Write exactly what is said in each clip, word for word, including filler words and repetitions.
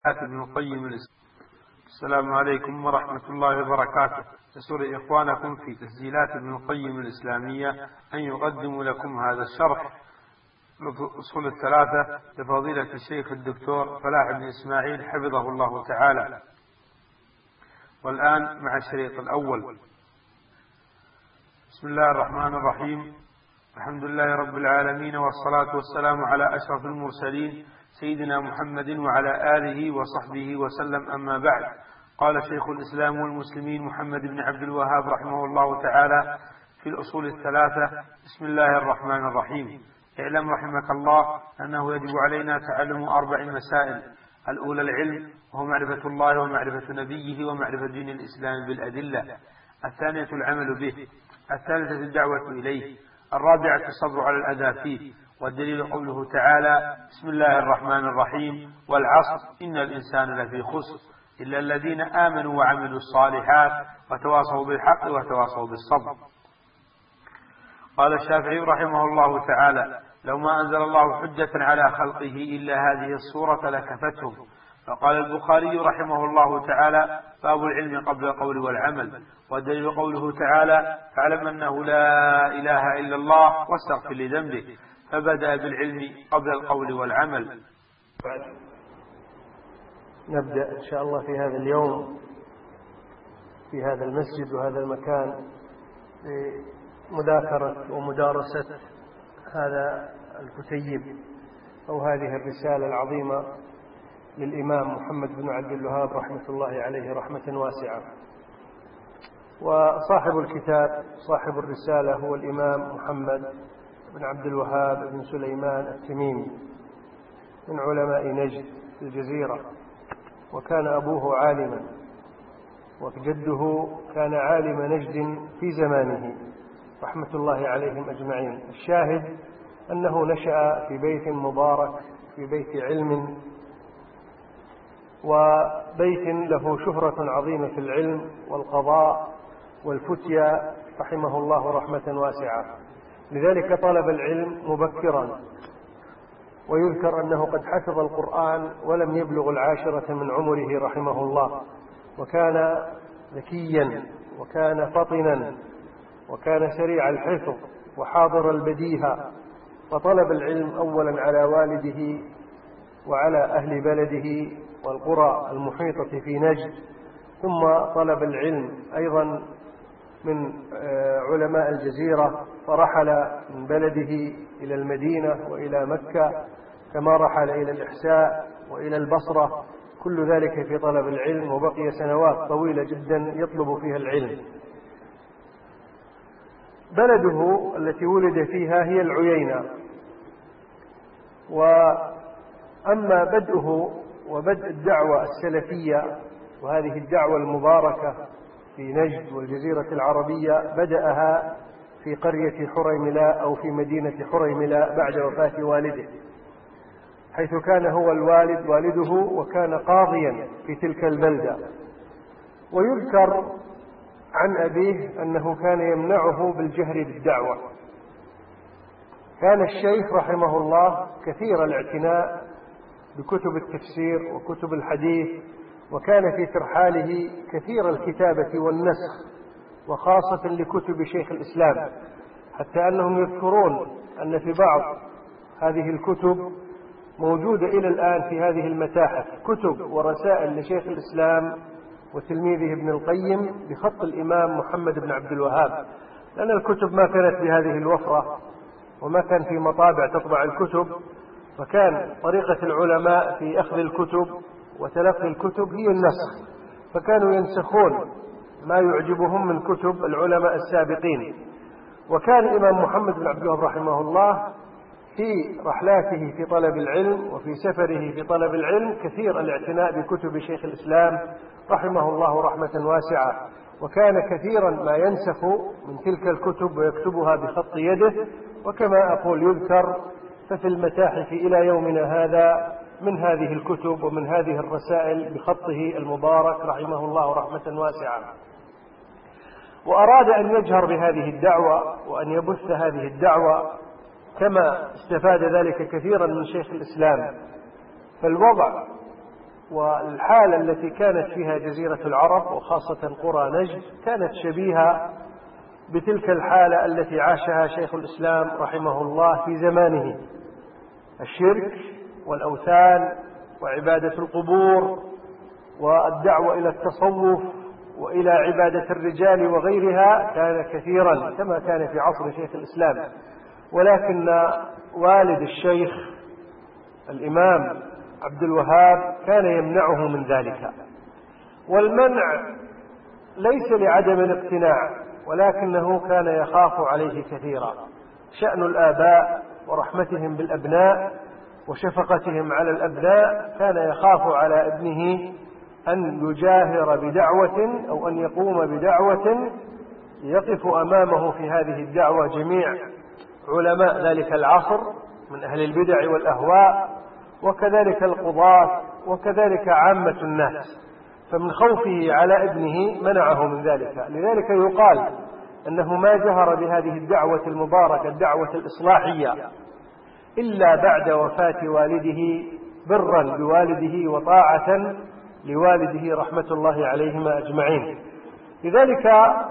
ابن القيم الإسلام. السلام عليكم ورحمة الله وبركاته. يسر إخوانكم في تسجيلات ابن القيم الإسلامية أن يقدم لكم هذا الشرح لأصول الثلاثة لفضيلة الشيخ الدكتور فلاح بن إسماعيل حفظه الله تعالى. والآن مع الشريط الأول. بسم الله الرحمن الرحيم. الحمد لله رب العالمين، والصلاة والسلام على أشرف المرسلين سيدنا محمد وعلى آله وصحبه وسلم، أما بعد. قال شيخ الإسلام والمسلمين محمد بن عبد الوهاب رحمه الله تعالى في الأصول الثلاثة: بسم الله الرحمن الرحيم. اعلم رحمك الله أنه يجب علينا تعلم أربع مسائل: الأولى العلم، وهو معرفة الله ومعرفة نبيه ومعرفة دين الإسلام بالأدلة. الثانية العمل به. الثالثة الدعوة إليه. الرابعة الصبر على الأذى فيه. والدليل قوله تعالى: بسم الله الرحمن الرحيم، والعصر إن الإنسان لفي خسر إلا الذين آمنوا وعملوا الصالحات وتواصوا بالحق وتواصوا بالصبر. قال الشافعي رحمه الله تعالى: لو ما أنزل الله حجة على خلقه إلا هذه الصورة لكفتهم. فقال البخاري رحمه الله تعالى: باب العلم قبل القول والعمل. والدليل قوله تعالى: فاعلم أنه لا إله إلا الله واستغفر لذنبه. فبدأ بالعلم قبل القول والعمل. نبدأ إن شاء الله في هذا اليوم في هذا المسجد وهذا المكان بمذاكرة ومدارسة هذا الكتيب أو هذه الرسالة العظيمة للإمام محمد بن عبد الوهاب رحمة الله عليه رحمة واسعة. وصاحب الكتاب صاحب الرسالة هو الإمام محمد بن عبد الوهاب بن سليمان التميمي من علماء نجد في الجزيرة، وكان أبوه عالما وجده كان عالم نجد في زمانه رحمة الله عليهم أجمعين. الشاهد أنه نشأ في بيت مبارك، في بيت علم وبيت له شهرة عظيمة في العلم والقضاء والفتيا رحمه الله رحمة واسعة. لذلك طلب العلم مبكرا، ويذكر أنه قد حفظ القرآن ولم يبلغ العاشرة من عمره رحمه الله، وكان ذكيا وكان فطنا وكان سريع الحفظ وحاضر البديهة. فطلب العلم أولا على والده وعلى أهل بلده والقرى المحيطة في نجد، ثم طلب العلم أيضا من علماء الجزيرة، فرحل من بلده إلى المدينة وإلى مكة، كما رحل إلى الإحساء وإلى البصرة، كل ذلك في طلب العلم، وبقي سنوات طويلة جدا يطلب فيها العلم. بلده التي ولد فيها هي العيينة. وأما بدءه وبدء الدعوة السلفية وهذه الدعوة المباركة في نجد والجزيرة العربية بدأها في قرية حريملاء أو في مدينة حريملاء بعد وفاة والده، حيث كان هو الوالد والده وكان قاضيا في تلك البلدة. ويذكر عن أبيه أنه كان يمنعه بالجهر بالدعوة. كان الشيخ رحمه الله كثير الاعتناء بكتب التفسير وكتب الحديث، وكان في ترحاله كثير الكتابة والنسخ، وخاصة لكتب شيخ الإسلام، حتى أنهم يذكرون أن في بعض هذه الكتب موجودة إلى الآن في هذه المتاحف كتب ورسائل لشيخ الإسلام وتلميذه ابن القيم بخط الإمام محمد بن عبد الوهاب، لأن الكتب ما كانت بهذه الوفرة وما كان في مطابع تطبع الكتب، فكان طريقة العلماء في أخذ الكتب وتلقي الكتب هي النسخ، فكانوا ينسخون ما يعجبهم من كتب العلماء السابقين. وكان الإمام محمد بن عبد الوهاب رحمه الله في رحلاته في طلب العلم وفي سفره في طلب العلم كثير الاعتناء بكتب شيخ الإسلام رحمه الله رحمة واسعة، وكان كثيرا ما ينسخ من تلك الكتب ويكتبها بخط يده. وكما أقول يذكر ففي المتاحف إلى يومنا هذا من هذه الكتب ومن هذه الرسائل بخطه المبارك رحمه الله رحمة واسعة. وأراد أن يجهر بهذه الدعوة وأن يبث هذه الدعوة، كما استفاد ذلك كثيرا من شيخ الإسلام. فالوضع والحالة التي كانت فيها جزيرة العرب وخاصة قرى نجد كانت شبيهة بتلك الحالة التي عاشها شيخ الإسلام رحمه الله في زمانه: الشرك والأوثان وعبادة القبور والدعوة إلى التصوف وإلى عبادة الرجال وغيرها كان كثيرا كما كان في عصر شيخ الإسلام. ولكن والد الشيخ الإمام عبد الوهاب كان يمنعه من ذلك، والمنع ليس لعدم الاقتناع، ولكنه كان يخاف عليه كثيرا. شأن الآباء ورحمتهم بالأبناء وشفقتهم على الأبناء كان يخاف على ابنه أن يجاهر بدعوة أو أن يقوم بدعوة يقف أمامه في هذه الدعوة جميع علماء ذلك العصر من أهل البدع والأهواء، وكذلك القضاة، وكذلك عامة الناس. فمن خوفه على ابنه منعه من ذلك. لذلك يقال أنه ما جهر بهذه الدعوة المباركة الدعوة الإصلاحية إلا بعد وفاة والده، برا بوالده وطاعة لوالده رحمة الله عليهما أجمعين. لذلك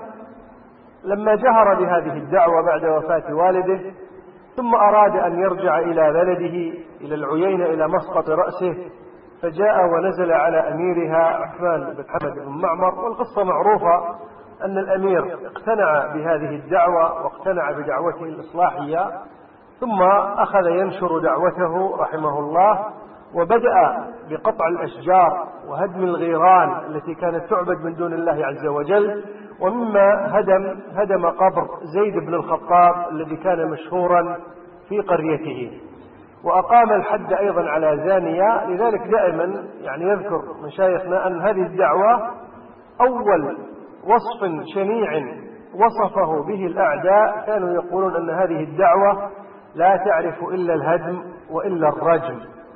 لما جهر بهذه الدعوة بعد وفاة والده ثم أراد أن يرجع إلى بلده إلى العيينة إلى مسقط رأسه، فجاء ونزل على أميرها عثمان بن محمد بن معمر. والقصة معروفة أن الأمير اقتنع بهذه الدعوة واقتنع بدعوته الإصلاحية، ثم أخذ ينشر دعوته رحمه الله، وبدأ بقطع الأشجار وهدم الغيران التي كانت تعبد من دون الله عز وجل. ومما هدم هدم قبر زيد بن الخطاب الذي كان مشهورا في قريته، وأقام الحد أيضا على زانية. لذلك دائما يعني يذكر مشايخنا أن هذه الدعوة أول وصف شنيع وصفه به الأعداء كانوا يقولون أن هذه الدعوة لا تعرف إلا الهدم وإلا الرجم.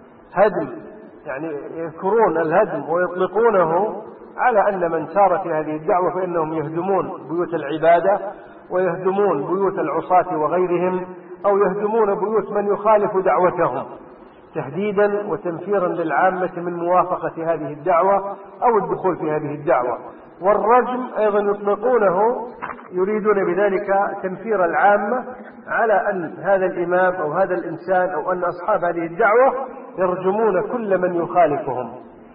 هدم يعني يذكرون الهدم ويطلقونه على أن من سار في هذه الدعوة فإنهم يهدمون بيوت العبادة ويهدمون بيوت العصاة وغيرهم، أو يهدمون بيوت من يخالف دعوتهم تهديدا وتنفيرا للعامة من موافقة هذه الدعوة أو الدخول في هذه الدعوة. والرجم أيضا يطلقونه يريدون بذلك تنفير العامة على أن هذا الإمام أو هذا الإنسان أو أن أصحاب هذه الدعوة يرجمون كل من يخالفهم.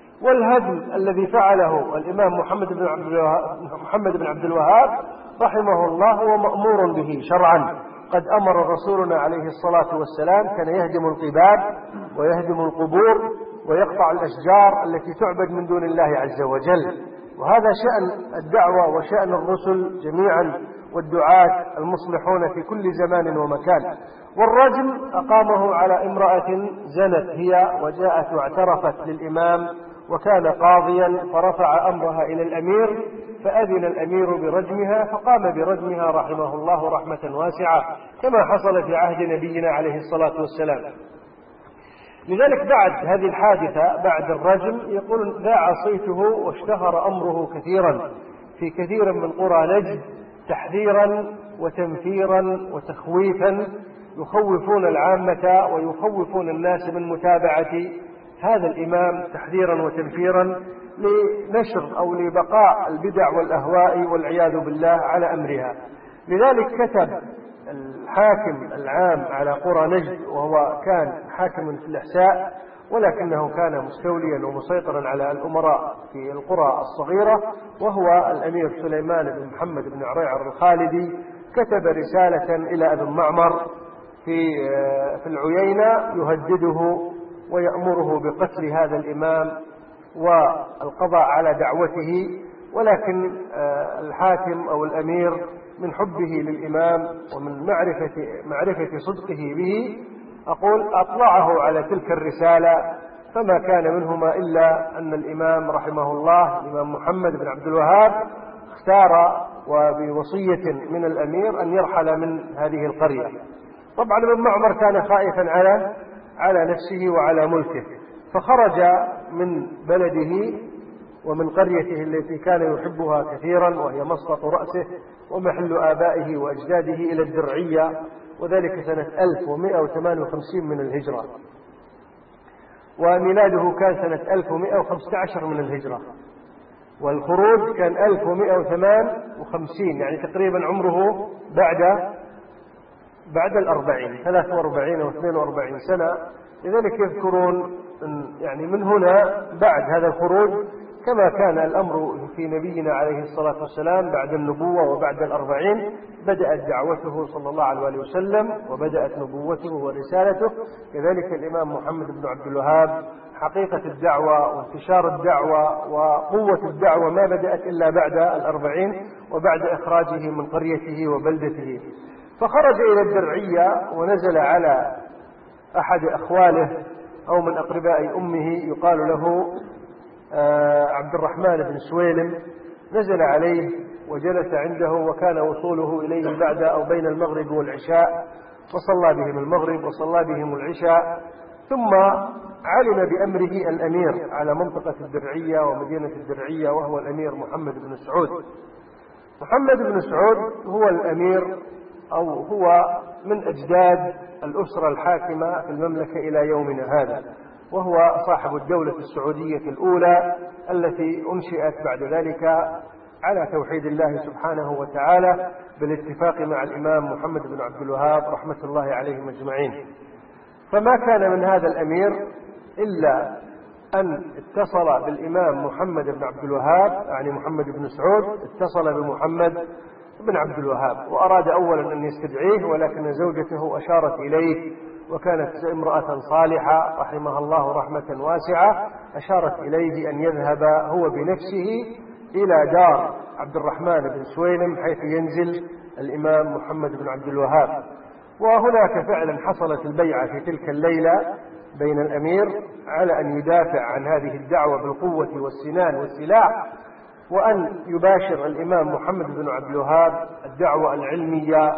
والهدم الذي فعله الإمام محمد بن عبد الوهاب, محمد بن عبد الوهاب رحمه الله هو مأمور به شرعا. قد أمر رسولنا عليه الصلاة والسلام كان يهدم القباب ويهدم القبور ويقطع الأشجار التي تعبد من دون الله عز وجل. وهذا شأن الدعوة وشأن الرسل جميعا والدعاة المصلحون في كل زمان ومكان. والرجم أقامه على امرأة زنت هي وجاءت واعترفت للإمام وكان قاضيا، فرفع أمرها إلى الأمير فأذن الأمير برجمها، فقام برجمها رحمه الله رحمة واسعة كما حصل في عهد نبينا عليه الصلاة والسلام. لذلك بعد هذه الحادثة بعد الرجم يقول ذاع صيته واشتهر أمره كثيرا في كثير من قرى نجد تحذيرا وتنفيرا وتخويفا، يخوفون العامة ويخوفون الناس من متابعة هذا الإمام تحذيرا وتنفيرا لنشر أو لبقاء البدع والأهواء والعياذ بالله على أمرها. لذلك كتب الحاكم العام على قرى نجد، وهو كان حاكما في الإحساء ولكنه كان مستوليا ومسيطرا على الأمراء في القرى الصغيرة، وهو الأمير سليمان بن محمد بن عريعر الخالدي، كتب رسالة إلى ابن معمر في في العيينة يهدده ويأمره بقتل هذا الإمام والقضاء على دعوته. ولكن الحاكم أو الأمير من حبه للإمام ومن معرفة معرفة صدقه به أقول أطلعه على تلك الرسالة، فما كان منهما إلا أن الإمام رحمه الله الإمام محمد بن عبد الوهاب اختار وبوصية من الأمير أن يرحل من هذه القرية. طبعا ابن معمر كان خائفا على على نفسه وعلى ملكه، فخرج من بلده ومن قريته التي كان يحبها كثيرا وهي مسقط رأسه ومحل آبائه وأجداده إلى الدرعية، وذلك سنة ألف ومئة وثمانية وخمسين من الهجرة. وميلاده كان سنة ألف ومئة وخمسة عشر من الهجرة، والخروج كان ألف ومئة وثمانية وخمسين، يعني تقريبا عمره بعد بعد الأربعين، ثلاث وأربعين أو اثنين وأربعين سنة. لذلك يذكرون يعني من هنا بعد هذا الخروج كما كان الأمر في نبينا عليه الصلاة والسلام بعد النبوة وبعد الأربعين بدأت دعوته صلى الله عليه وسلم وبدأت نبوته ورسالته. كذلك الإمام محمد بن عبد الوهاب حقيقة الدعوة وانتشار الدعوة وقوة الدعوة ما بدأت إلا بعد الأربعين وبعد إخراجه من قريته وبلدته. فخرج إلى الدرعية ونزل على أحد أخواله أو من أقرباء أمه يقال له عبد الرحمن بن سويلم، نزل عليه وجلس عنده، وكان وصوله إليه بعد أو بين المغرب والعشاء، وصلى بهم المغرب وصلى بهم العشاء. ثم علم بأمره الأمير على منطقة الدرعية ومدينة الدرعية، وهو الأمير محمد بن سعود. محمد بن سعود هو الأمير أو هو من أجداد الأسرة الحاكمة في المملكة إلى يومنا هذا، وهو صاحب الدولة السعودية الأولى التي أنشئت بعد ذلك على توحيد الله سبحانه وتعالى بالاتفاق مع الإمام محمد بن عبد الوهاب رحمة الله عليهم أجمعين. فما كان من هذا الأمير إلا أن اتصل بالإمام محمد بن عبد الوهاب، يعني محمد بن سعود اتصل بمحمد بن عبد الوهاب وأراد أولا أن يستدعيه، ولكن زوجته أشارت إليه، وكانت امرأة صالحة رحمها الله رحمة واسعة، أشارت إليه أن يذهب هو بنفسه إلى دار عبد الرحمن بن سويلم حيث ينزل الإمام محمد بن عبد الوهاب. وهناك فعلا حصلت البيعة في تلك الليلة بين الأمير على أن يدافع عن هذه الدعوة بالقوة والسنان والسلاح، وأن يباشر الإمام محمد بن عبد الوهاب الدعوة العلمية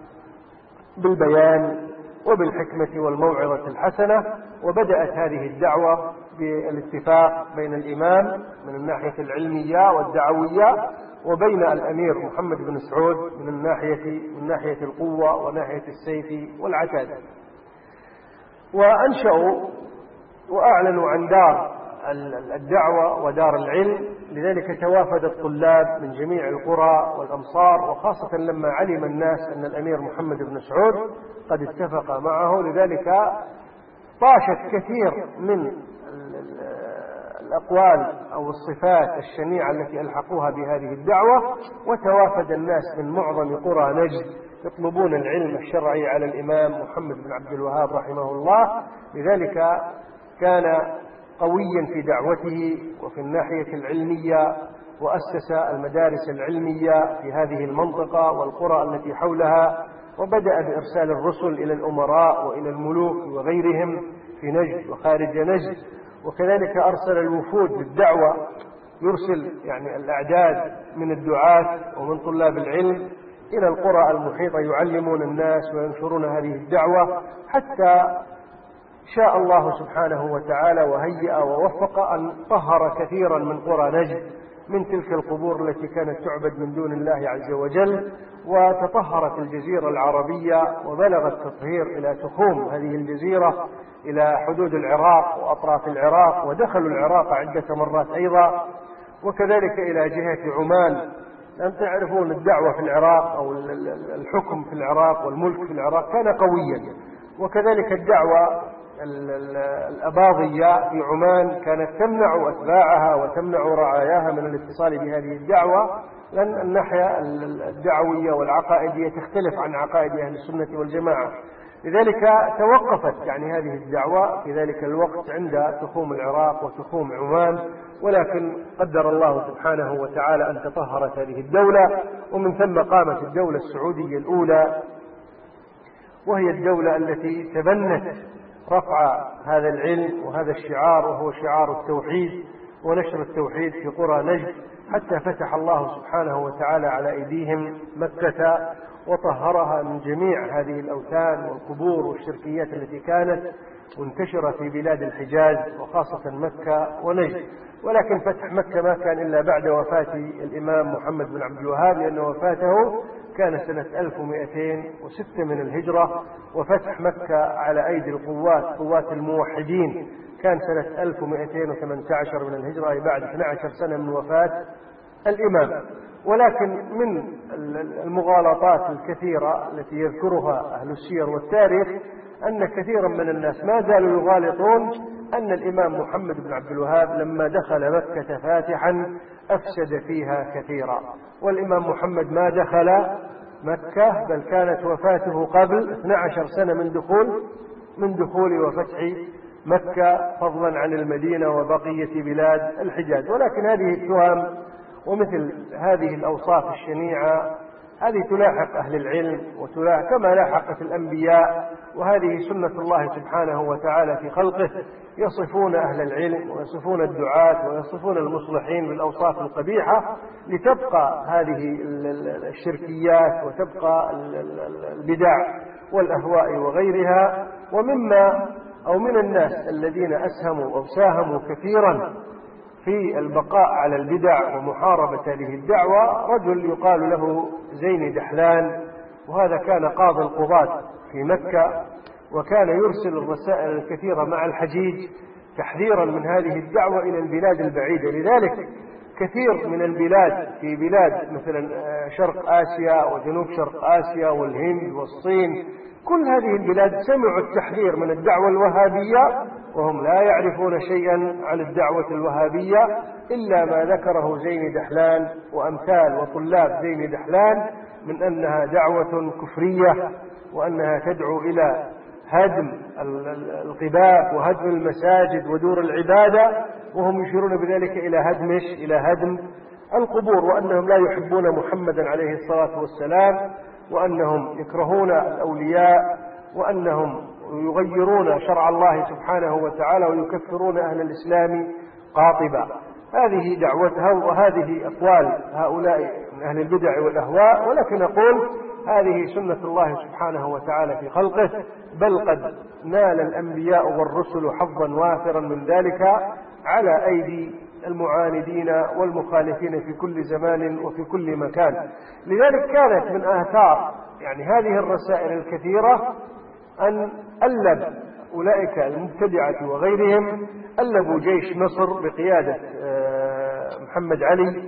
بالبيان وبالحكمة والموعظة الحسنة. وبدأت هذه الدعوة بالاتفاق بين الإمام من الناحية العلمية والدعوية وبين الأمير محمد بن سعود من الناحية من ناحية القوة وناحية السيف والعتاد. وأنشأوا وأعلنوا عن دار الدعوة ودار العلم، لذلك توافد الطلاب من جميع القرى والأمصار، وخاصة لما علم الناس أن الأمير محمد بن سعود قد اتفق معه، لذلك طاشت كثير من الأقوال أو الصفات الشنيعة التي ألحقوها بهذه الدعوة، وتوافد الناس من معظم قرى نجد يطلبون العلم الشرعي على الإمام محمد بن عبد الوهاب رحمه الله. لذلك كان قويا في دعوته وفي الناحية العلمية، وأسس المدارس العلمية في هذه المنطقة والقرى التي حولها، وبدأ بإرسال الرسل إلى الأمراء وإلى الملوك وغيرهم في نجد وخارج نجد. وكذلك أرسل الوفود للدعوة، يرسل يعني الأعداد من الدعاة ومن طلاب العلم إلى القرى المحيطة يعلمون الناس وينشرون هذه الدعوة، حتى شاء الله سبحانه وتعالى وهيأ ووفق أن طهر كثيرا من قرى نجد من تلك القبور التي كانت تعبد من دون الله عز وجل، وتطهرت الجزيرة العربية وبلغ التطهير إلى تخوم هذه الجزيرة إلى حدود العراق وأطراف العراق، ودخلوا العراق عدة مرات أيضا، وكذلك إلى جهة عمان. لأن تعرفون الدعوة في العراق أو الحكم في العراق والملك في العراق كان قويا، وكذلك الدعوة الأباضية في عمان كانت تمنع أتباعها وتمنع رعاياها من الاتصال بهذه الدعوة، لأن الناحية الدعوية والعقائدية تختلف عن عقائد أهل السنة والجماعة. لذلك توقفت يعني هذه الدعوة في ذلك الوقت عند تخوم العراق وتخوم عمان، ولكن قدر الله سبحانه وتعالى أن تطهرت هذه الدولة، ومن ثم قامت الدولة السعودية الأولى، وهي الدولة التي تبنت رفع هذا العلم وهذا الشعار، وهو شعار التوحيد ونشر التوحيد في قرى نجد، حتى فتح الله سبحانه وتعالى على أيديهم مكة وطهرها من جميع هذه الأوثان والقبور والشركيات التي كانت منتشرة في بلاد الحجاز وخاصة مكة ونجد. ولكن فتح مكة ما كان إلا بعد وفاة الإمام محمد بن عبد الوهاب، لأن وفاته كان سنة ألف ومئتين وستة من الهجرة، وفتح مكة على أيدي القوات قوات الموحدين كان سنة ألف ومئتين وثمانية عشر من الهجرة، أي بعد اثنتي عشرة سنة من وفاة الإمام. ولكن من المغالطات الكثيرة التي يذكرها أهل السير والتاريخ أن كثيرا من الناس ما زالوا يغالطون أن الإمام محمد بن عبد الوهاب لما دخل مكة فاتحا أفسد فيها كثيرا، والإمام محمد ما دخل مكة، بل كانت وفاته قبل اثنتي عشرة سنة من دخول من دخول وفتح مكة، فضلا عن المدينة وبقية بلاد الحجاز. ولكن هذه التهم ومثل هذه الأوصاف الشنيعة هذه تلاحق أهل العلم وتلاحق كما لاحقت الأنبياء، وهذه سنة الله سبحانه وتعالى في خلقه، يصفون أهل العلم ويصفون الدعاة ويصفون المصلحين بالأوصاف القبيحة لتبقى هذه الشركيات وتبقى البدع والأهواء وغيرها. ومما أو من الناس الذين أسهموا أو ساهموا كثيرا في البقاء على البدع ومحاربة هذه الدعوة رجل يقال له زين دحلان، وهذا كان قاضي القضاة في مكة، وكان يرسل الرسائل الكثيرة مع الحجيج تحذيرا من هذه الدعوة إلى البلاد البعيدة. لذلك كثير من البلاد في بلاد مثلا شرق آسيا وجنوب شرق آسيا والهند والصين، كل هذه البلاد سمعوا التحذير من الدعوة الوهابية وهم لا يعرفون شيئا عن الدعوة الوهابية إلا ما ذكره زين دحلان وأمثال وطلاب زين دحلان من أنها دعوة كفرية، وأنها تدعو إلى هدم القباب وهدم المساجد ودور العبادة، وهم يشيرون بذلك إلى هدمش إلى هدم القبور، وأنهم لا يحبون محمدا عليه الصلاة والسلام، وأنهم يكرهون الأولياء، وأنهم يغيرون شرع الله سبحانه وتعالى ويكفرون أهل الإسلام قاطبة. هذه دعوتها وهذه أقوال هؤلاء من أهل البدع والأهواء. ولكن أقول هذه سنة الله سبحانه وتعالى في خلقه، بل قد نال الأنبياء والرسل حظا وافرا من ذلك على أيدي المعاندين والمخالفين في كل زمان وفي كل مكان. لذلك كانت من آثار يعني هذه الرسائل الكثيرة أن ألب أولئك المبتدعة وغيرهم ألبوا جيش مصر بقيادة محمد علي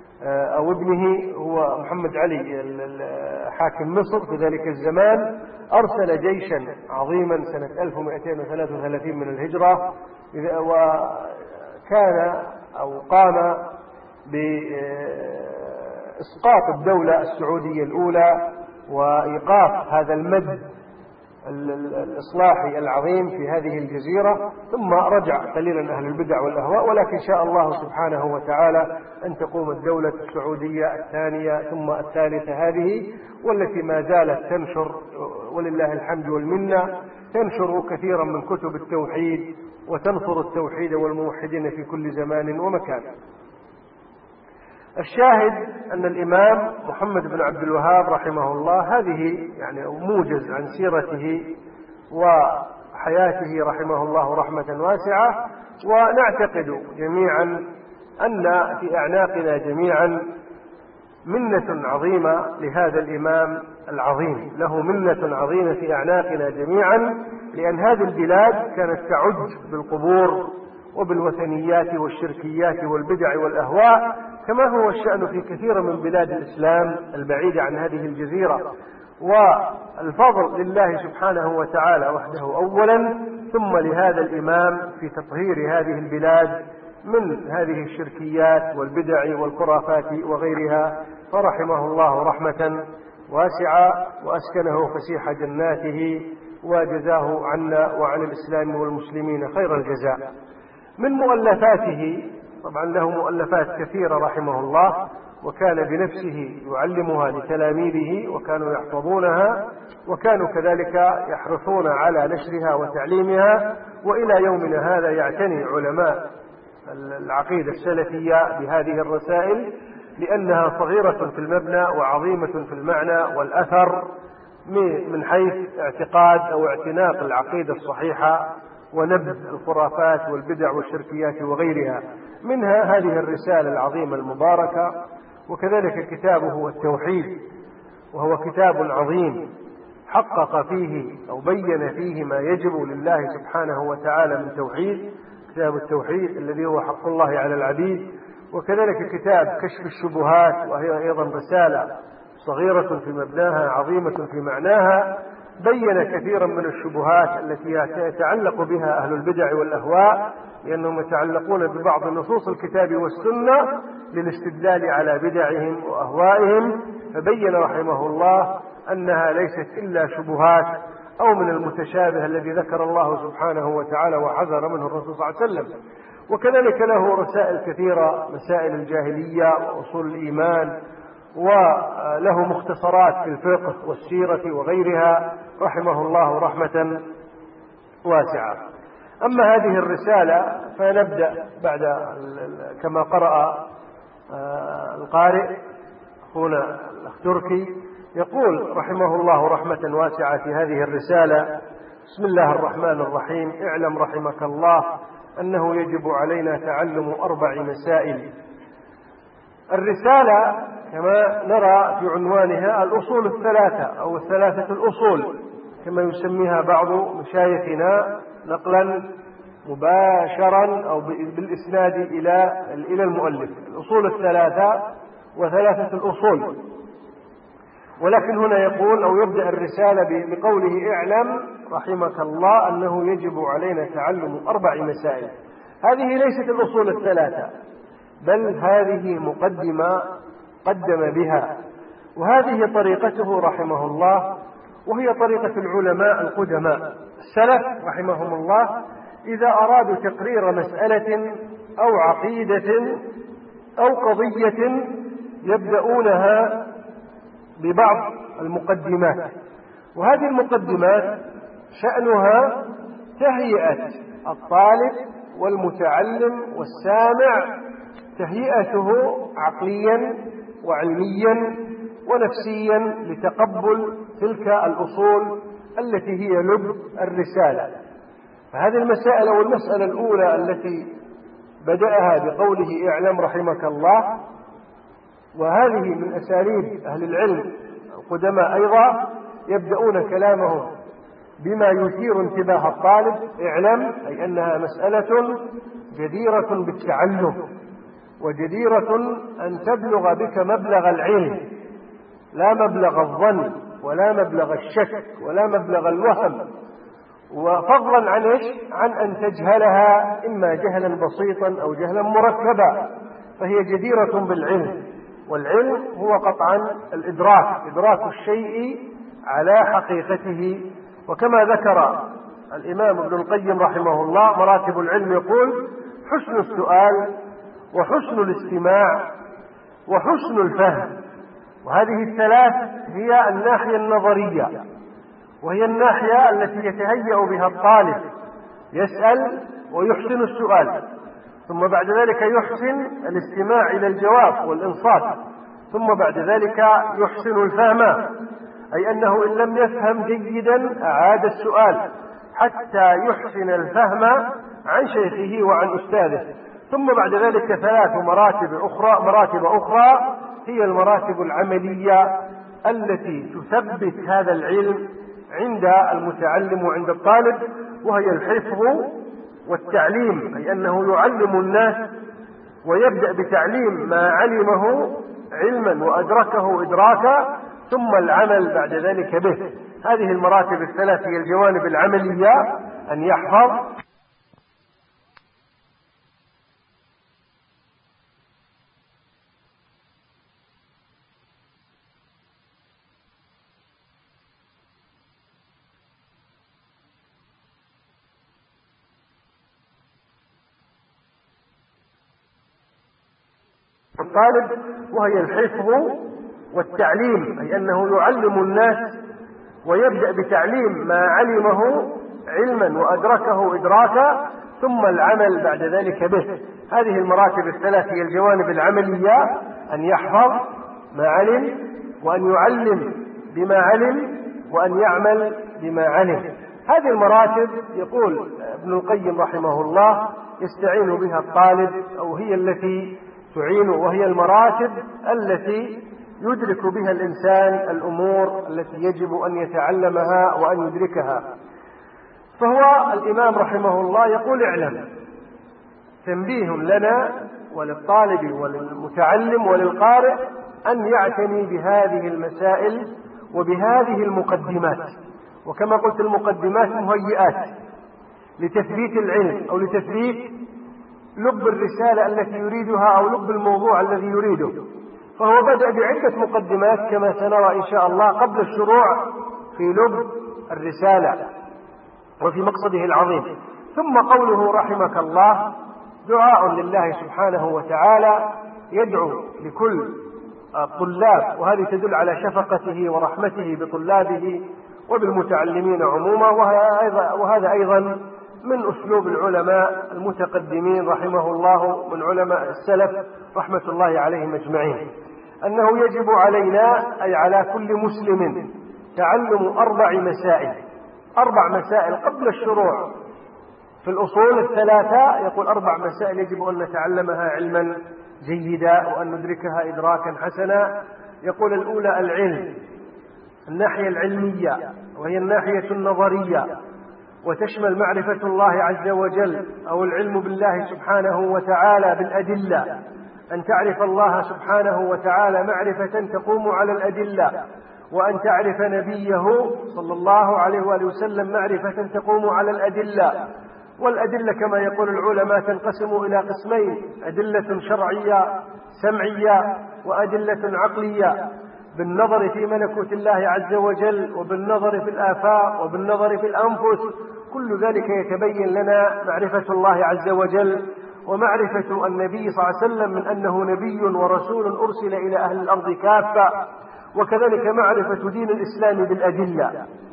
أو ابنه، هو محمد علي حاكم مصر في ذلك الزمان، أرسل جيشا عظيما سنة ألف ومئتين وثلاثة وثلاثين من الهجرة، وكان أو قام بإسقاط الدولة السعودية الأولى وإيقاف هذا المد الإصلاحي العظيم في هذه الجزيرة، ثم رجع قليلا أهل البدع والأهواء. ولكن شاء الله سبحانه وتعالى أن تقوم الدولة السعودية الثانية ثم الثالثة هذه، والتي ما زالت تنشر ولله الحمد والمنة، تنشر كثيرا من كتب التوحيد وتنصر التوحيد والموحدين في كل زمان ومكان. الشاهد أن الإمام محمد بن عبد الوهاب رحمه الله هذه يعني موجز عن سيرته وحياته رحمه الله رحمة واسعة. ونعتقد جميعا أن في أعناقنا جميعا منة عظيمة لهذا الإمام العظيم، له منة عظيمة في أعناقنا جميعا، لأن هذه البلاد كانت تعج بالقبور وبالوثنيات والشركيات والبدع والأهواء، كما هو الشأن في كثير من بلاد الإسلام البعيدة عن هذه الجزيرة. والفضل لله سبحانه وتعالى وحده أولا، ثم لهذا الإمام في تطهير هذه البلاد من هذه الشركيات والبدع والخرافات وغيرها، فرحمه الله رحمة واسعة وأسكنه فسيح جناته وجزاه عنا وعن الإسلام والمسلمين خير الجزاء. من مؤلفاته، طبعا له مؤلفات كثيرة رحمه الله، وكان بنفسه يعلمها لتلاميذه وكانوا يحفظونها، وكانوا كذلك يحرصون على نشرها وتعليمها، وإلى يومنا هذا يعتني علماء العقيدة السلفية بهذه الرسائل، لأنها صغيرة في المبنى وعظيمة في المعنى والأثر من حيث اعتقاد أو اعتناق العقيدة الصحيحة ونبذ الخرافات والبدع والشركيات وغيرها. منها هذه الرسالة العظيمة المباركة، وكذلك كتابه التوحيد، وهو كتاب عظيم حقق فيه أو بين فيه ما يجب لله سبحانه وتعالى من توحيد، كتاب التوحيد الذي هو حق الله على العبيد. وكذلك كتاب كشف الشبهات، وهي أيضا رسالة صغيرة في مبناها عظيمة في معناها، بين كثيرا من الشبهات التي يتعلق بها أهل البدع والأهواء، لأنهم يتعلقون ببعض نصوص الكتاب والسنة للاستدلال على بدعهم وأهوائهم، فبين رحمه الله أنها ليست إلا شبهات أو من المتشابه الذي ذكر الله سبحانه وتعالى وحذر منه الرسول صلى الله عليه وسلم. وكذلك له رسائل كثيرة، مسائل الجاهلية وأصول الإيمان، وله مختصرات في الفقه والسيرة وغيرها رحمه الله رحمة واسعة. أما هذه الرسالة فنبدأ بعد كما قرأ القارئ أخونا الأخ تركي، يقول رحمه الله رحمة واسعة في هذه الرسالة: بسم الله الرحمن الرحيم. اعلم رحمك الله أنه يجب علينا تعلم أربع مسائل. الرسالة كما نرى في عنوانها الأصول الثلاثة أو الثلاثة الأصول كما يسميها بعض مشايخنا نقلا مباشرا أو بالإسناد إلى إلى المؤلف، الأصول الثلاثة وثلاثة الأصول. ولكن هنا يقول أو يبدأ الرسالة بقوله: اعلم رحمك الله أنه يجب علينا تعلم أربع مسائل. هذه ليست الأصول الثلاثة، بل هذه مقدمة قدم بها، وهذه طريقته رحمه الله، وهي طريقة العلماء القدماء السلف رحمهم الله. إذا أرادوا تقرير مسألة أو عقيدة أو قضية يبدأونها ببعض المقدمات، وهذه المقدمات شأنها تهيئة الطالب والمتعلم والسامع، تهيئته عقليا وعلميا ونفسيا لتقبل تلك الأصول التي هي لب الرسالة. فهذه المسائل والمسألة الأولى التي بدأها بقوله اعلم رحمك الله، وهذه من أساليب أهل العلم القدماء أيضا، يبدأون كلامهم بما يثير انتباه الطالب. اعلم أي أنها مسألة جديرة بالتعلم، وجديرة أن تبلغ بك مبلغ العلم، لا مبلغ الظن ولا مبلغ الشك ولا مبلغ الوهم، وفضلا عن إيش؟ عن أن تجهلها إما جهلا بسيطا أو جهلا مركبا، فهي جديرة بالعلم. والعلم هو قطعا الإدراك، إدراك الشيء على حقيقته. وكما ذكر الإمام ابن القيم رحمه الله مراتب العلم، يقول: حسن السؤال، وحسن الاستماع، وحسن الفهم. وهذه الثلاث هي الناحية النظرية، وهي الناحية التي يتهيأ بها الطالب، يسأل ويحسن السؤال، ثم بعد ذلك يحسن الاستماع إلى الجواب والإنصات، ثم بعد ذلك يحسن الفهم، أي أنه إن لم يفهم جيدا أعاد السؤال حتى يحسن الفهم عن شيخه وعن أستاذه. ثم بعد ذلك ثلاث مراتب أخرى مراتب أخرى هي المراتب العملية التي تثبت هذا العلم عند المتعلم وعند الطالب، وهي الحفظ والتعليم، أي أنه يعلم الناس ويبدأ بتعليم ما علمه علما وأدركه إدراكا، ثم العمل بعد ذلك به. هذه المراتب الثلاث هي الجوانب العملية: أن يحفظ، الطالب، وهي الحفظ والتعليم، أي أنه يعلم الناس ويبدأ بتعليم ما علمه علما وأدركه إدراكا، ثم العمل بعد ذلك به. هذه المراتب الثلاث هي الجوانب العملية: أن يحفظ ما علم، وأن يعلم بما علم، وأن يعمل بما علم. هذه المراتب يقول ابن القيم رحمه الله يستعين بها الطالب، أو هي التي تعين، وهي المراتب التي يدرك بها الإنسان الأمور التي يجب أن يتعلمها وأن يدركها. فهو الإمام رحمه الله يقول: اعلم، تنبيه لنا وللطالب وللمتعلم وللقارئ أن يعتني بهذه المسائل وبهذه المقدمات. وكما قلت المقدمات مهيئات لتثبيت العلم أو لتثبيت لب الرسالة التي يريدها أو لب الموضوع الذي يريده. فهو بدأ بعدة مقدمات كما سنرى إن شاء الله قبل الشروع في لب الرسالة وفي مقصده العظيم. ثم قوله رحمك الله دعاء لله سبحانه وتعالى، يدعو لكل الطلاب، وهذه تدل على شفقته ورحمته بطلابه وبالمتعلمين عموما، وهذا أيضا من أسلوب العلماء المتقدمين رحمه الله من علماء السلف رحمة الله عليهم أجمعين، أنه يجب علينا أي على كل مسلم تعلم أربع مسائل أربع مسائل قبل الشروع في الأصول الثلاثة. يقول أربع مسائل يجب أن نتعلمها علما جيدا وأن ندركها إدراكا حسنا. يقول الأولى العلم، الناحية العلمية وهي الناحية النظرية، وتشمل معرفة الله عز وجل أو العلم بالله سبحانه وتعالى بالأدلة، أن تعرف الله سبحانه وتعالى معرفة تقوم على الأدلة، وأن تعرف نبيه صلى الله عليه وآله وسلم معرفة تقوم على الأدلة. والأدلة كما يقول العلماء تنقسم إلى قسمين: أدلة شرعية سمعية، وأدلة عقلية بالنظر في ملكوت الله عز وجل وبالنظر في الآفاق وبالنظر في الأنفس. كل ذلك يتبين لنا معرفة الله عز وجل ومعرفة النبي صلى الله عليه وسلم من أنه نبي ورسول أرسل إلى أهل الأرض كافة، وكذلك معرفة دين الإسلام بالأدلة.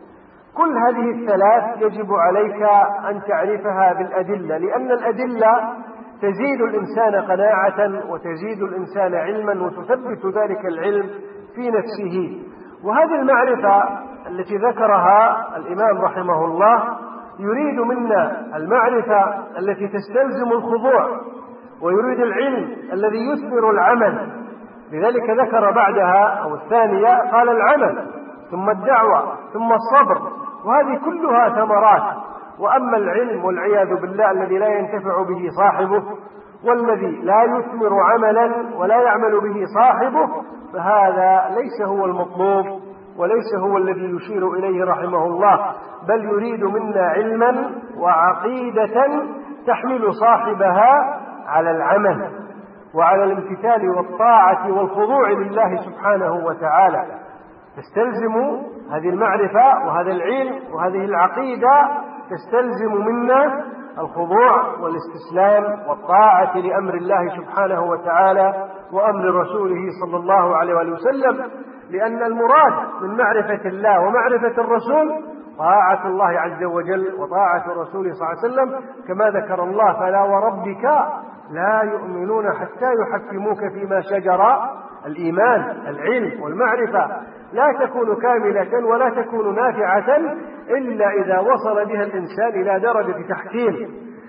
كل هذه الثلاث يجب عليك أن تعرفها بالأدلة، لأن الأدلة تزيد الإنسان قناعة وتزيد الإنسان علما وتثبت ذلك العلم في نفسه. وهذه المعرفة التي ذكرها الإمام رحمه الله يريد منا المعرفة التي تستلزم الخضوع، ويريد العلم الذي يثمر العمل. لذلك ذكر بعدها أو الثانية قال العمل، ثم الدعوة، ثم الصبر، وهذه كلها ثمرات. وأما العلم والعياذ بالله الذي لا ينتفع به صاحبه والذي لا يثمر عملا ولا يعمل به صاحبه، فهذا ليس هو المطلوب وليس هو الذي يشير إليه رحمه الله، بل يريد منا علما وعقيدة تحمل صاحبها على العمل وعلى الامتثال والطاعة والخضوع لله سبحانه وتعالى. تستلزم هذه المعرفة وهذا العلم وهذه العقيدة تستلزم منا الخضوع والاستسلام والطاعة لأمر الله سبحانه وتعالى وأمر رسوله صلى الله عليه وسلم، لأن المراد من معرفة الله ومعرفة الرسول طاعة الله عز وجل وطاعة رسوله صلى الله عليه وسلم، كما ذكر الله: فلا وربك لا يؤمنون حتى يحكموك فيما شجر. الإيمان العلم والمعرفة لا تكون كاملة ولا تكون نافعة إلا إذا وصل بها الإنسان إلى درجة تحكيم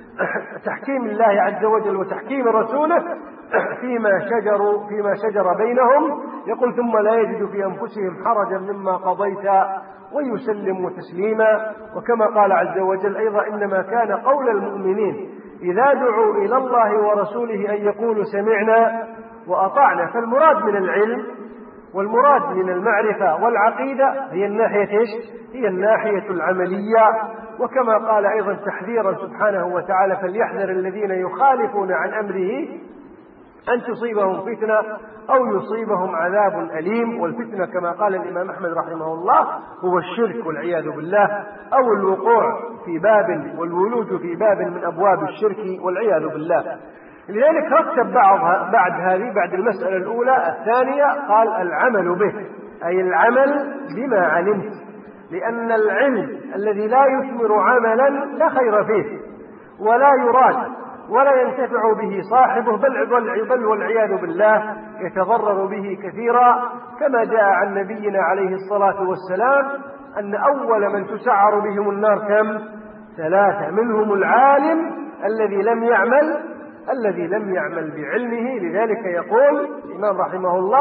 تحكيم الله عز وجل وتحكيم رسوله فيما شجر فيما شجر بينهم. يقول: ثم لا يجد في أنفسهم حرجا مما قضيت ويسلم تسليما. وكما قال عز وجل أيضا: إنما كان قول المؤمنين إذا دعوا إلى الله ورسوله أن يقولوا سمعنا وأطعنا. فالمراد من العلم والمراد من المعرفة والعقيدة هي الناحية إيش؟ هي الناحية العملية. وكما قال أيضا تحذيرا سبحانه وتعالى: فليحذر الذين يخالفون عن أمره أن تصيبهم فتنة أو يصيبهم عذاب أليم. والفتنة كما قال الإمام أحمد رحمه الله هو الشرك والعياذ بالله، أو الوقوع في باب والولوج في باب من أبواب الشرك والعياذ بالله. لذلك رتب بعض بعد هذه بعد المسألة الأولى الثانية قال: العمل به، أي العمل بما علمت، لأن العلم الذي لا يثمر عملا لا خير فيه ولا يراد ولا ينتفع به صاحبه، بل بل والعياذ بالله يتضرر به كثيرا، كما جاء عن نبينا عليه الصلاة والسلام أن أول من تسعر بهم النار كم؟ ثلاثة، منهم العالم الذي لم يعمل الذي لم يعمل بعلمه. لذلك يقول الإمام رحمه الله: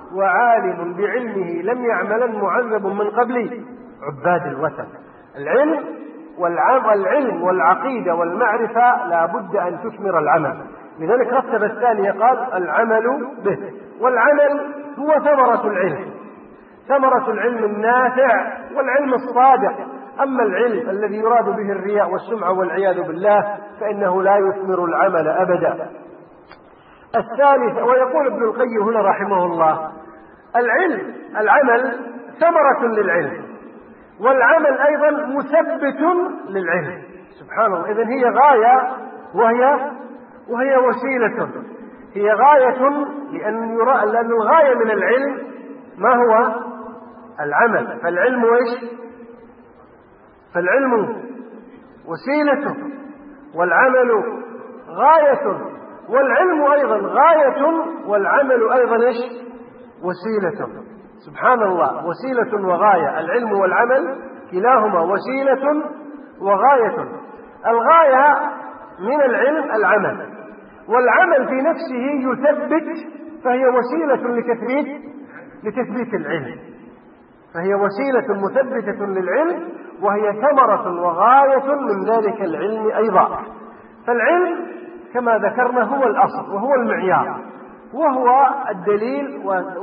وعالم بعلمه لم يعملا معذب من قبلي عباد الوثن. العلم والعلم والعقيدة والمعرفة لا بد أن تثمر العمل، لذلك رتب الثانية قال العمل به، والعمل هو ثمرة العلم، ثمرة العلم النافع والعلم الصادق. أما العلم الذي يراد به الرياء والسمعة والعياذ بالله فإنه لا يثمر العمل أبدا. الثالث، ويقول ابن القيم هنا رحمه الله العلم العمل ثمرة للعلم، والعمل أيضا مثبت للعلم. سبحان الله، إذن هي غاية وهي وهي وسيلة، هي غاية لأن يرى لأن الغاية من العلم ما هو العمل، فالعلم إيش؟ فالعلم وسيلة والعمل غاية، والعلم أيضا غاية والعمل أيضا إيش؟ وسيلة. سبحان الله، وسيلة وغاية، العلم والعمل كلاهما وسيلة وغاية. الغاية من العلم العمل، والعمل في نفسه يثبت، فهي وسيلة لتثبيت لتثبيت العلم، فهي وسيلة مثبتة للعلم، وهي ثمرة وغاية من ذلك العلم أيضا. فالعلم كما ذكرنا هو الأصل وهو المعيار وهو الدليل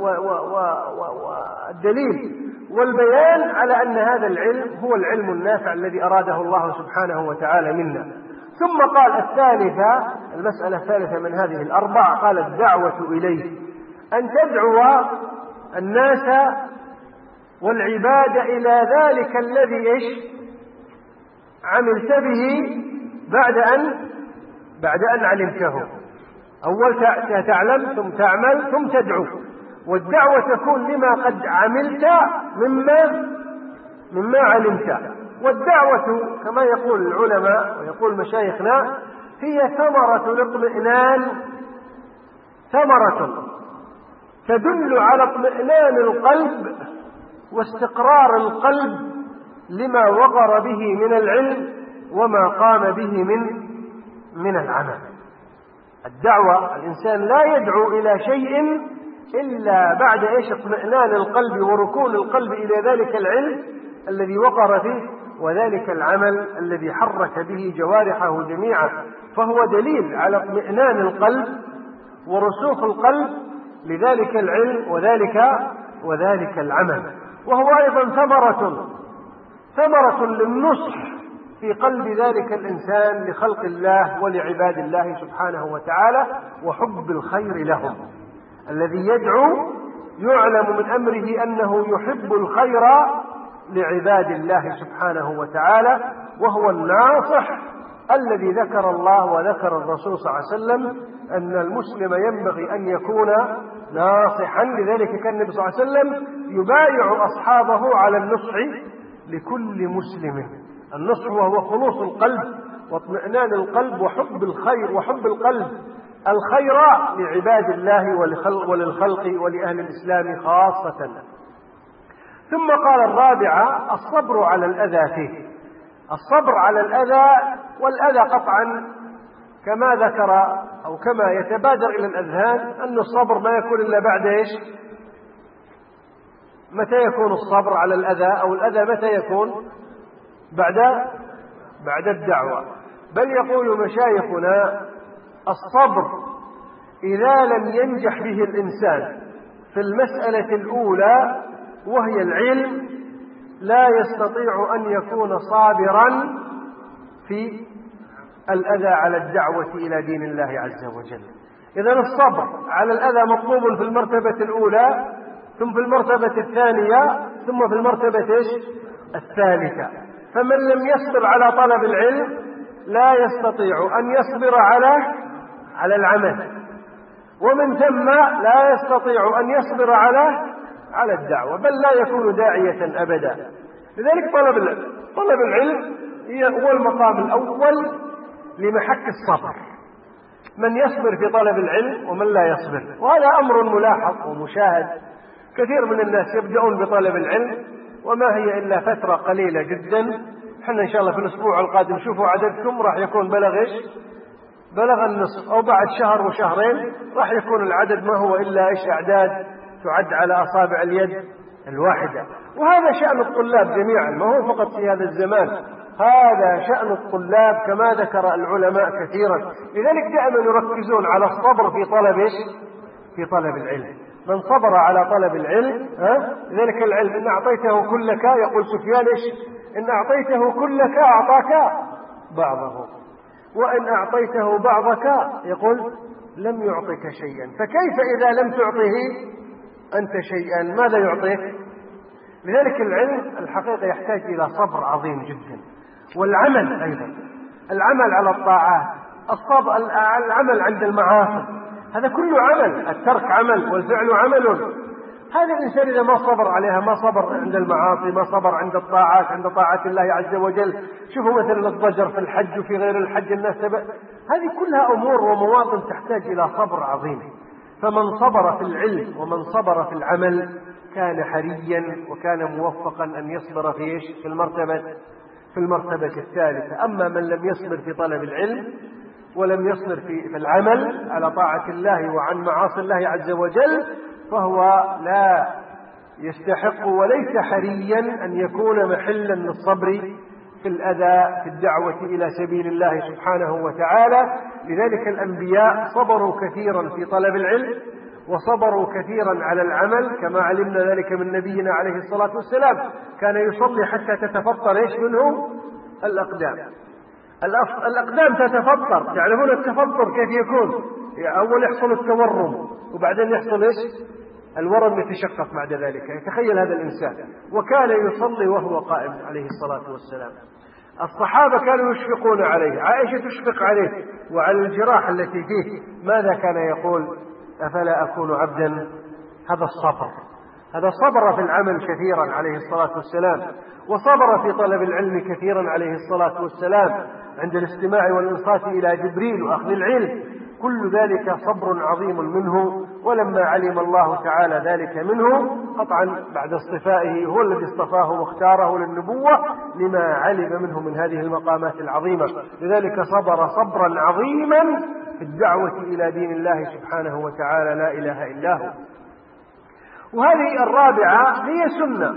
والدليل والبيان على أن هذا العلم هو العلم النافع الذي أراده الله سبحانه وتعالى منا. ثم قال الثالثة، المسألة الثالثة من هذه الأربع، قال الدعوة إليه، أن تدعو الناس والعباد إلى ذلك الذي إيش عملت به بعد أن بعد أن علمته. أول تعلم ثم تعمل ثم تدعو، والدعوة تكون لما قد عملت مما مما علمت. والدعوة كما يقول العلماء ويقول مشايخنا هي ثمرة الاطمئنان، ثمرة تدل على اطمئنان القلب واستقرار القلب لما وقر به من العلم وما قام به من من العمل. الدعوة الإنسان لا يدعو إلى شيء إلا بعد إيش اطمئنان القلب وركون القلب إلى ذلك العلم الذي وقر فيه وذلك العمل الذي حرك به جوارحه جميعا، فهو دليل على اطمئنان القلب ورسوخ القلب لذلك العلم وذلك وذلك العمل. وهو أيضا ثمرة ثمرة للنصح في قلب ذلك الإنسان لخلق الله ولعباد الله سبحانه وتعالى وحب الخير لهم. الذي يدعو يعلم من أمره أنه يحب الخير لعباد الله سبحانه وتعالى، وهو الناصح الذي ذكر الله وذكر الرسول صلى الله عليه وسلم أن المسلم ينبغي أن يكون ناصحا. لذلك كان النبي صلى الله عليه وسلم يبايع أصحابه على النصح لكل مسلم. النصح وهو خلوص القلب واطمئنان القلب وحب الخير وحب القلب الخير لعباد الله وللخلق ولأهل الإسلام خاصة. ثم قال الرابعة الصبر على الأذى فيه، الصبر على الأذى، والأذى قطعا كما ذكر أو كما يتبادر إلى الأذهان أن الصبر ما يكون إلا بعد إيش؟ متى يكون الصبر على الأذى أو الأذى متى يكون؟ بعد بعد الدعوة. بل يقول مشايخنا الصبر إذا لم ينجح به الإنسان في المسألة الأولى وهي العلم لا يستطيع أن يكون صابرا في الأذى على الدعوة إلى دين الله عز وجل. إذن الصبر على الأذى مطلوب في المرتبة الأولى ثم في المرتبة الثانية ثم في المرتبة الثالثة. فمن لم يصبر على طلب العلم لا يستطيع أن يصبر على على العمل، ومن ثم لا يستطيع أن يصبر على على الدعوة، بل لا يكون داعية أبدا. لذلك طلب طلب العلم هو المقام الأول لمحك الصبر، من يصبر في طلب العلم ومن لا يصبر. وهذا أمر ملاحظ ومشاهد، كثير من الناس يبدأون بطلب العلم وما هي إلا فترة قليلة جدا. احنا إن شاء الله في الأسبوع القادم شوفوا عددكم راح يكون بلغ إيش؟ بلغ النصف، أو بعد شهر وشهرين راح يكون العدد ما هو إلا إيش؟ أعداد تعد على أصابع اليد الواحدة. وهذا شأن الطلاب جميعا، ما هو فقط في هذا الزمان، هذا شأن الطلاب كما ذكر العلماء كثيرا. لذلك دائما يركزون على الصبر في طلب في طلب العلم. من صبر على طلب العلم ها لذلك العلم إن أعطيته كلك، يقول سفيان إيش؟ إن أعطيته كلك أعطاك بعضه، وإن أعطيته بعضك يقول لم يعطك شيئا. فكيف إذا لم تعطه أنت شيئا ماذا يعطيك؟ لذلك العلم الحقيقة يحتاج إلى صبر عظيم جدا، والعمل أيضا، العمل على الطاعات، الصبر، العمل عند المعاصي، هذا كله عمل، الترك عمل والفعل عمل. هذا الإنسان إذا ما صبر عليها، ما صبر عند المعاصي، ما صبر عند الطاعات، عند طاعة الله عز وجل. شوفوا مثلا الضجر في الحج وفي غير الحج، الناس تبع. هذه كلها أمور ومواطن تحتاج إلى صبر عظيم. فمن صبر في العلم ومن صبر في العمل كان حريا وكان موفقا أن يصبر في إيش؟ في المرتبة في المرتبة الثالثة. أما من لم يصبر في طلب العلم ولم يصبر في العمل على طاعة الله وعن معاصي الله عز وجل فهو لا يستحق وليس حريا أن يكون محلا للصبر في الأذى في الدعوة إلى سبيل الله سبحانه وتعالى. لذلك الأنبياء صبروا كثيرا في طلب العلم وصبروا كثيرا على العمل، كما علمنا ذلك من نبينا عليه الصلاة والسلام، كان يصلي حتى تتفطر إيش منه الأقدام. الأقدام تتفطر، تعرفون التفطر كيف يكون؟ أول يحصل التورم وبعدين يحصل إيش؟ الورم يتشقق بعد ذلك. يتخيل هذا الإنسان وكان يصلي وهو قائم عليه الصلاة والسلام. الصحابة كانوا يشفقون عليه، عائشة تشفق عليه وعلى الجراح التي فيه. ماذا كان يقول؟ أفلا أكون عبدا؟ هذا الصبر، هذا صبر في العمل كثيرا عليه الصلاة والسلام، وصبر في طلب العلم كثيرا عليه الصلاة والسلام عند الاستماع والإنصات إلى جبريل وأخذ العلم. كل ذلك صبر عظيم منه. ولما علم الله تعالى ذلك منه قطعا بعد اصطفائه، هو الذي اصطفاه واختاره للنبوة لما علم منه من هذه المقامات العظيمة. لذلك صبر صبرا عظيما في الدعوة إلى دين الله سبحانه وتعالى لا إله إلا هو. وهذه الرابعة هي سنة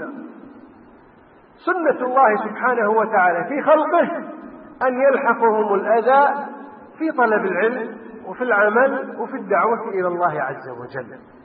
سنة الله سبحانه وتعالى في خلقه أن يلحقهم الأذى في طلب العلم وفي العمل وفي الدعوة إلى الله عز وجل.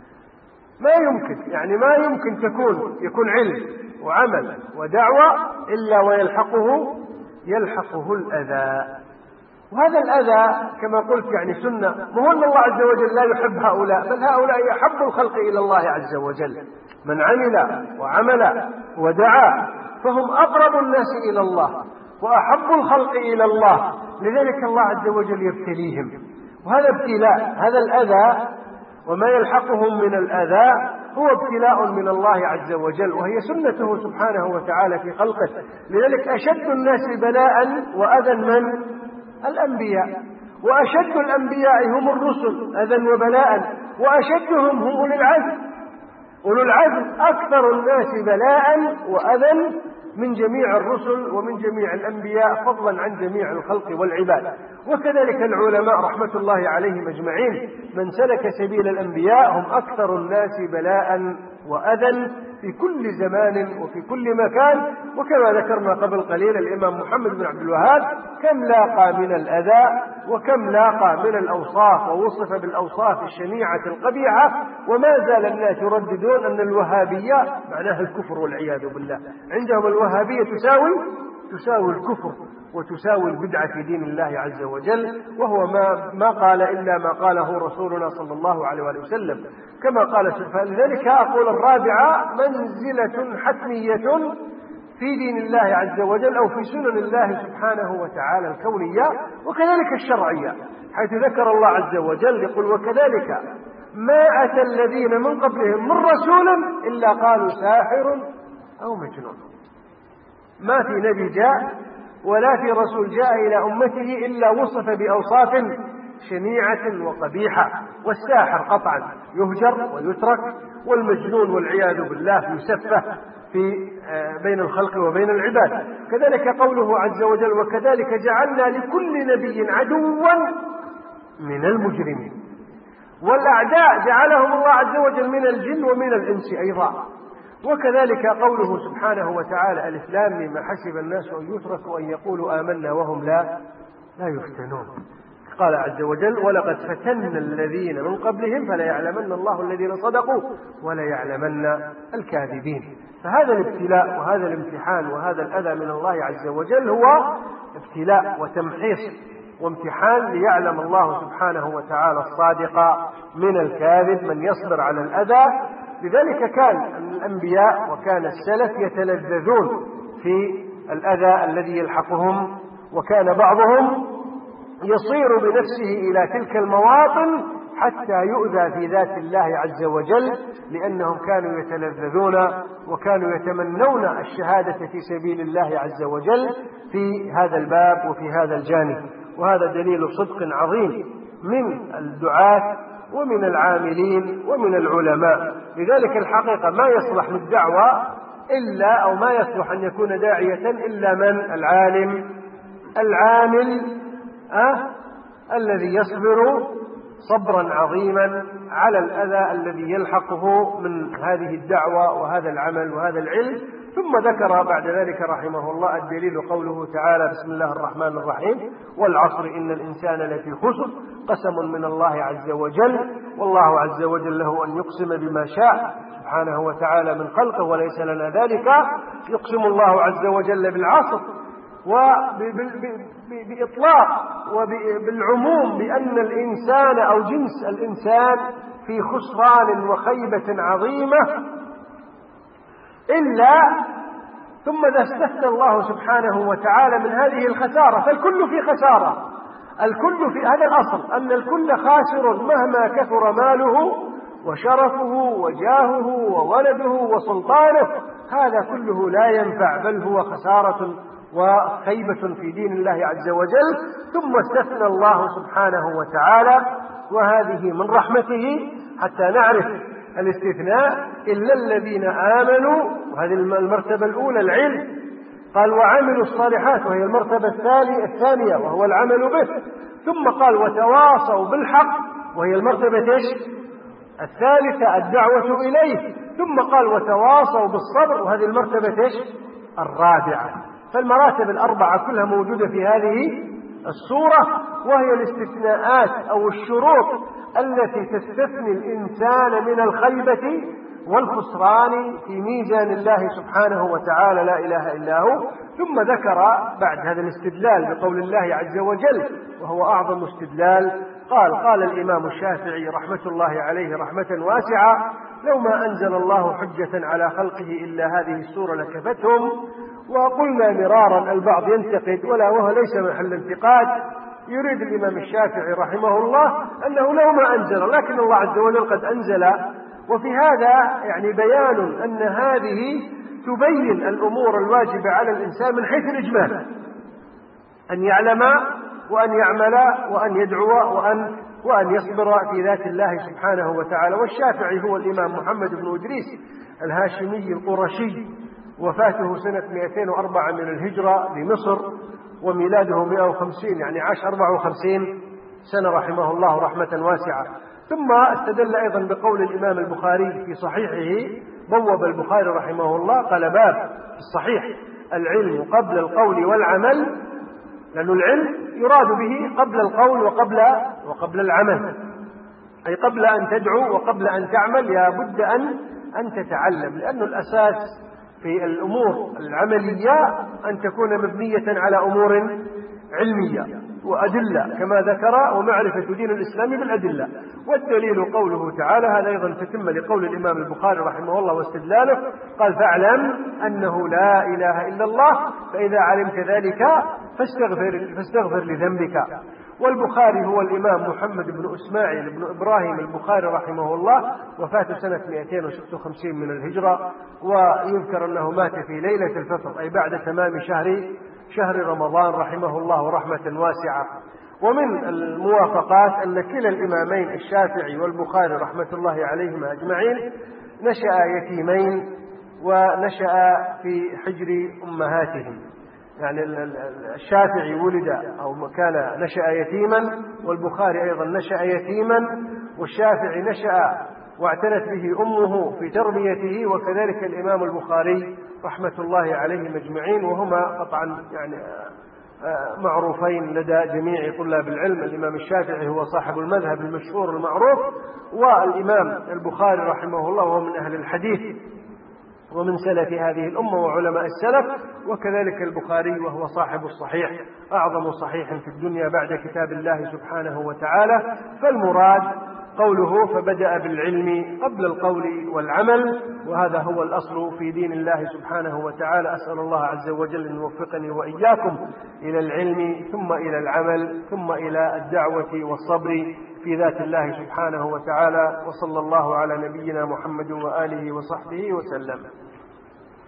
ما يمكن يعني ما يمكن تكون يكون علم وعمل ودعوة إلا ويلحقه يلحقه الأذى. وهذا الأذى كما قلت يعني سنة، مو أن الله عز وجل لا يحب هؤلاء، بل هؤلاء يحب الخلق إلى الله عز وجل. من عمل وعمل ودعا فهم أقرب الناس إلى الله وأحب الخلق إلى الله. لذلك الله عز وجل يبتليهم، وهذا ابتلاء. هذا الأذى وما يلحقهم من الأذى هو ابتلاء من الله عز وجل، وهي سنته سبحانه وتعالى في خلقه. لذلك أشد الناس بلاء وأذى من الأنبياء، وأشد الأنبياء هم الرسل أذى وبلاء، وأشدهم هم أولو العزم. أولو العزم أكثر الناس بلاء وأذى من جميع الرسل ومن جميع الأنبياء، فضلا عن جميع الخلق والعباد. وكذلك العلماء رحمة الله عليهم أجمعين من سلك سبيل الأنبياء هم أكثر الناس بلاء وأذى في كل زمان وفي كل مكان. وكما ذكرنا قبل قليل الإمام محمد بن عبد الوهاب كم لاقى من الأذى وكم لاقى من الأوصاف، ووصف بالأوصاف الشنيعة القبيحة. وما زال الناس يرددون أن الوهابية معناها الكفر والعياذ بالله. عندهم الوهابية تساوي تساوي الكفر وتساوي البدعة في دين الله عز وجل، وهو ما, ما قال إلا ما قاله رسولنا صلى الله عليه وآله وسلم كما قال سبحانه. لذلك أقول الرابعة منزلة حتمية في دين الله عز وجل أو في سنن الله سبحانه وتعالى الكونية وكذلك الشرعية، حيث ذكر الله عز وجل يقول وكذلك ما أتى الذين من قبلهم من رسول إلا قالوا ساحر أو مجنون. ما في نبي جاء ولا في رسول جاء إلى أمته إلا وصف بأوصاف شنيعة وقبيحة. والساحر قطعا يهجر ويترك، والمجنون والعياذ بالله يسفه في بين الخلق وبين العباد. كذلك قوله عز وجل وكذلك جعلنا لكل نبي عدوا من المجرمين. والأعداء جعلهم الله عز وجل من الجن ومن الإنس أيضا. وكذلك قوله سبحانه وتعالى ألف لام ميم حسب الناس أن يتركوا أن يقولوا آمنا وهم لا لا يفتنون. قال عز وجل ولقد فتنا الذين من قبلهم فليعلمن الله الذين صدقوا وليعلمن الكاذبين. فهذا الابتلاء وهذا الامتحان وهذا الأذى من الله عز وجل هو ابتلاء وتمحيص وامتحان ليعلم الله سبحانه وتعالى الصادق من الكاذب، من يصبر على الأذى. لذلك كان الأنبياء وكان السلف يتلذذون في الأذى الذي يلحقهم، وكان بعضهم يصير بنفسه إلى تلك المواطن حتى يؤذى في ذات الله عز وجل، لأنهم كانوا يتلذذون وكانوا يتمنون الشهادة في سبيل الله عز وجل في هذا الباب وفي هذا الجانب. وهذا دليل صدق عظيم من الدعاة ومن العاملين ومن العلماء. لذلك الحقيقة ما يصلح للدعوة إلا أو ما يصلح أن يكون داعية إلا من العالم العامل أه؟ الذي يصبر صبرا عظيما على الأذى الذي يلحقه من هذه الدعوة وهذا العمل وهذا العلم. ثم ذكر بعد ذلك رحمه الله الدليل قوله تعالى بسم الله الرحمن الرحيم والعصر إن الإنسان لفي خسر قسم من الله عز وجل، والله عز وجل له أن يقسم بما شاء سبحانه وتعالى من خلقه وليس لنا ذلك. يقسم الله عز وجل بالعصر وبإطلاق وبالعموم بأن الإنسان أو جنس الإنسان في خسران وخيبة عظيمة، إلا ثم إذا استثنى الله سبحانه وتعالى من هذه الخسارة فالكل في خسارة. الكل في هذا الأصل أن الكل خاسر مهما كثر ماله وشرفه وجاهه وولده وسلطانه، هذا كله لا ينفع بل هو خسارة وخيبة في دين الله عز وجل. ثم استثنى الله سبحانه وتعالى، وهذه من رحمته حتى نعرف الاستثناء إلا الذين آمنوا، وهذه المرتبة الأولى العلم، قال وعملوا الصالحات وهي المرتبة الثانية وهو العمل به. ثم قال وتواصوا بالحق وهي المرتبة الثالثة الدعوة إليه. ثم قال وتواصوا بالصبر وهذه المرتبة الرابعة. فالمراتب الأربعة كلها موجودة في هذه السورة، وهي الاستثناءات أو الشروط التي تستثني الإنسان من الخيبة والخسران في ميزان الله سبحانه وتعالى لا إله إلا هو. ثم ذكر بعد هذا الاستدلال بقول الله عز وجل وهو أعظم استدلال، قال قال الإمام الشافعي رحمة الله عليه رحمة واسعة لو ما أنزل الله حجة على خلقه إلا هذه السورة لكفتهم. وقلنا مرارا البعض ينتقد ولا وهو ليس محل انتقاد، يريد الإمام الشافعي رحمه الله أنه لو ما أنزل، لكن الله عز وجل قد أنزل. وفي هذا يعني بيان أن هذه تبين الأمور الواجبة على الإنسان من حيث الإجمال، أن يعلم وأن يعمل وأن يدعو وأن وأن يصبر في ذات الله سبحانه وتعالى. والشافعي هو الإمام محمد بن إدريس الهاشمي القرشي، وفاته سنة مئتين وأربعة من الهجرة بمصر، وميلاده مئة وخمسين، يعني عاش أربعة وخمسين سنة رحمه الله رحمة واسعة. ثم استدل أيضا بقول الإمام البخاري في صحيحه، بوب البخاري رحمه الله قال باب في الصحيح العلم قبل القول والعمل، لأن العلم يراد به قبل القول وقبل وقبل العمل، أي قبل أن تدعو وقبل أن تعمل يا بد أن أن تتعلم، لأن الأساس في الأمور العملية أن تكون مبنية على أمور علمية وأدلة كما ذكر، ومعرفة دين الإسلام بالأدلة. والدليل قوله تعالى، هذا أيضا تتم لقول الإمام البخاري رحمه الله واستدلاله، قال فاعلم أنه لا إله إلا الله فإذا علمت ذلك فاستغفر, فاستغفر لذنبك. والبخاري هو الإمام محمد بن إسماعيل بن إبراهيم البخاري رحمه الله، وفاته سنة مئتين وستة وخمسين من الهجرة، ويذكر أنه مات في ليلة الفطر أي بعد تمام شهر شهر رمضان رحمه الله رحمة واسعة. ومن الموافقات أن كلا الإمامين الشافعي والبخاري رحمة الله عليهما أجمعين نشأ يتيمين، ونشأ في حجر أمهاتهم، يعني الشافعي ولد أو كان نشأ يتيما، والبخاري أيضا نشأ يتيما، والشافعي نشأ واعتنت به أمه في تربيته، وكذلك الإمام البخاري رحمة الله عليهم أجمعين، وهما قطعا يعني معروفين لدى جميع طلاب العلم. الإمام الشافعي هو صاحب المذهب المشهور المعروف، والإمام البخاري رحمه الله وهو من أهل الحديث ومن سلف هذه الأمة وعلماء السلف، وكذلك البخاري وهو صاحب الصحيح، أعظم صحيح في الدنيا بعد كتاب الله سبحانه وتعالى. فالمراد قوله فبدأ بالعلم قبل القول والعمل، وهذا هو الأصل في دين الله سبحانه وتعالى. أسأل الله عز وجل أن يوفقني وإياكم إلى العلم ثم إلى العمل ثم إلى الدعوة والصبر في ذات الله سبحانه وتعالى. وصلى الله على نبينا محمد وآله وصحبه وسلم.